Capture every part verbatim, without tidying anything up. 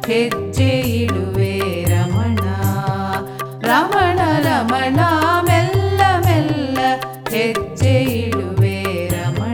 ಹೆಜ್ಜೆ ಇಡುವೆ ರಮಣ ರಮಣ ರಮಣ ಮೆಲ್ಲ ಮೆಲ್ಲ ಹೆಜ್ಜೆ ಇಡುವೆ ರಮಣ.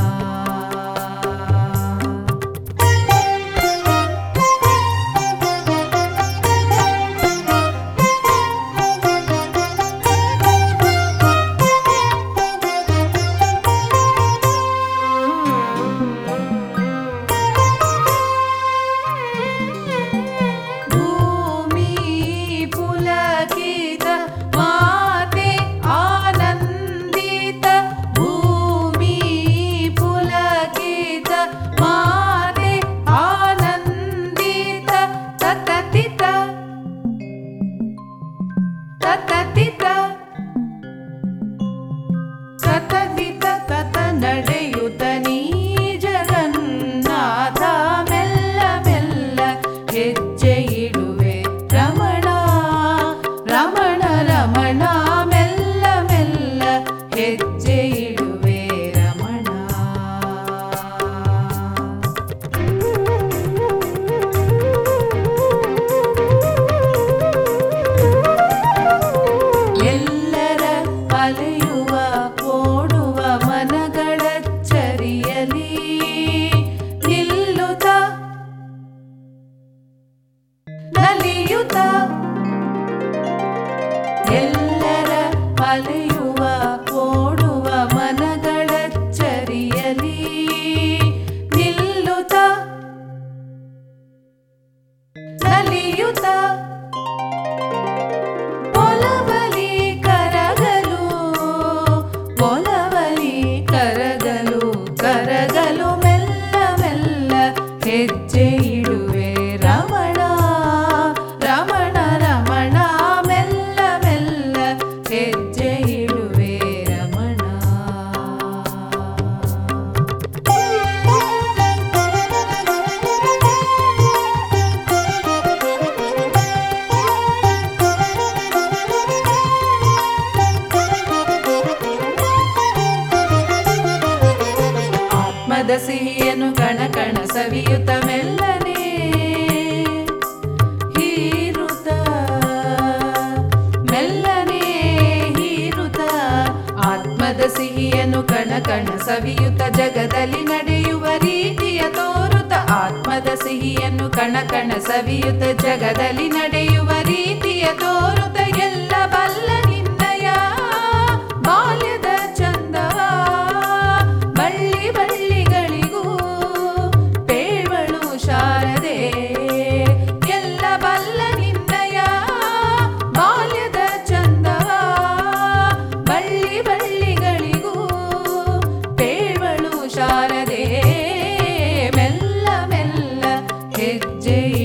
ಸತತಿತ ತತ ನಡೆಯುತ್ತ ನೀ ಜಗನ್ನಾಥ ಮೆಲ್ಲ ಮೆಲ್ಲ ಹೆಜ್ಜೆ ಇಡುವೆ ರಮಣ ರಮಣ ರಮಣ ಮೆಲ್ಲ ಮೆಲ್ಲ ಹೆಜ್ಜೆ ಇಡುವೆ ರಮಣ. ಎಲ್ಲರ ಅಲೆಯುವ ಓಡುವ ಮನಗಳ ಚರಿಯಲಿ ನಿಲ್ಲುತ್ತ ನಲಿಯುತ್ತ ಎಲ್ಲರ ಅಲೆಯುವ ಓಡುವ ಮನಗಳ ಚರಿಯಲಿ ನಿಲ್ಲುತ್ತ ನಲಿಯುತ್ತ ಒಲವಲಿ ಕರಗಲು ಒಲವಲಿ ಕರಗಲು ಕರಗಲು ಮೆಲ್ಲ ಮೆಲ್ಲ ಹೆಜ್ಜೆ ಇಡುವೆ ರಮಣ ರಮಣ ರಮಣ ಮೆಲ್ಲ ಮೆಲ್ಲ ಹೆಜ್ಜೆ ಇಡುವೆ ರಮಣ. ಆತ್ಮದ ಸಿಹಿಯನ್ನು ಕಣ ಕಣ ಸವಿಯುತ್ತ ಮೆಲ್ಲನೆ ಹೀರುತ್ತ ಮೆಲ್ಲನೆ ಹೀರುತ್ತ ಆತ್ಮದ ಸಿಹಿಯನ್ನು ಕಣ ಕಣ ಸವಿಯುತ್ತ ಜಗದಲ್ಲಿ ನಡೆಯುವ ರೀತಿಯ ತೋರುತ್ತ ಆತ್ಮದ ಸಿಹಿಯನ್ನು ಕಣ ಕಣ ಸವಿಯುತ್ತ ಜಗದಲ್ಲಿ ನಡೆಯುವ ರೀತಿಯ ತೋರುತ್ತ ಎಲ್ಲ ಬಲ್ಲ ನಿನ್ನಯ ಬಾಲ್ಯದ ಚಂದವ ಬಳ್ಳಿ ಬಳ್ಳಿಗಳಿಗೂ ಪೇಳ್ವಳು ಶಾರದೆ ಎಲ್ಲ ಬಲ್ಲ ನಿನ್ನಯ ಬಾಲ್ಯದ ಚಂದವ ಬಳ್ಳಿ ಬಳ್ಳಿಗಳಿಗೂ ಪೇಳ್ವಳು ಶಾರದೆ ಮೆಲ್ಲ ಮೆಲ್ಲ ಹೆಜ್ಜೆ